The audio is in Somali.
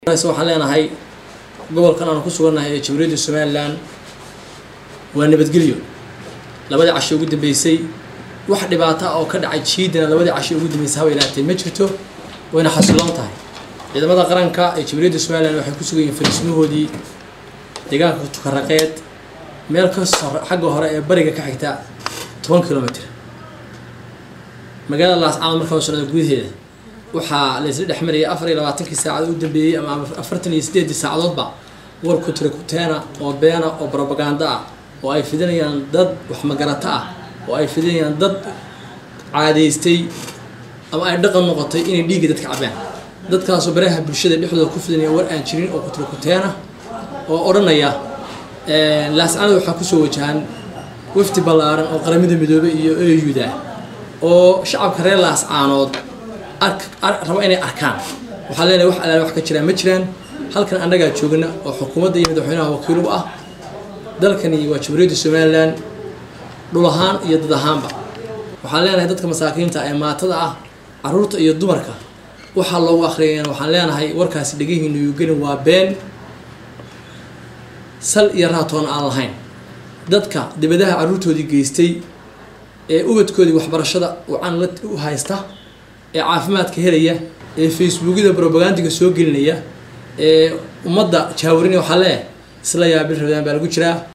waxaan leenahay gobolkan aan ku suganahay ee Jamhuuriyadda Somaliland waa nabadgelyo labada casho ugu dambeysay wax dhibaato ah oo ka dhacay jiidana labada casho ugu dambeysay haba ilaatay ma jirto wayna xasiloon tahay ciidamada qaranka ee Jamhuuriyadda Somaliland waxay ku sugan yihiin fariismahoodii deegaanka Tukaraqeed meel ka xagga hore ee bariga ka xigta 10 kilomitir magaalada Laascaanood markaa soo gudaheeda waxaa la isla dhexmariyay 24 saacadood u dambeeyay ama 48 saacadoodba war ku tira kuteena oo beena oo propaganda ah oo ay fidinayaan dad wax magarata ah oo ay fidinayaan dad caadaystay ama ay dhaqan noqotay inay dhiig dadka cabaan dadkaas oo baraha bulshada dhexdooda ku fidinaya war aan jirin oo ku tira kuteena oo oranaya Laascaanood waxa ku soo wajahan wafti ballaaran oo qaramada midoobay iyo AU-da oo shacabka reer Laascaanood rabo inay arkaan waxa leenahay wax alla wax ka jira ma jiraan halkan anaga joogna oo xukuumadda iyo madaxweynaha wakiil u ah dalkani waa Jamhuuriyadda Somaliland dhul ahaan iyo dad ahaanba waxaan leenahay dadka masaakiinta ee maatada ah caruurta iyo dumarka waxa loogu akhriyay waxaan leenahay warkaasi dhagihiinu uu gelin waa been sal iyo raatoon aan lahayn dadka dibadaha caruurtoodii geystay ee ubadkoodii waxbarashada u haysta ee caafimaadka helaya ee Facebook-da propagandiga soo gelinaya ee ummadda jaawarin waxa leeyahay isla yaabil rabaan baa lagu jiraa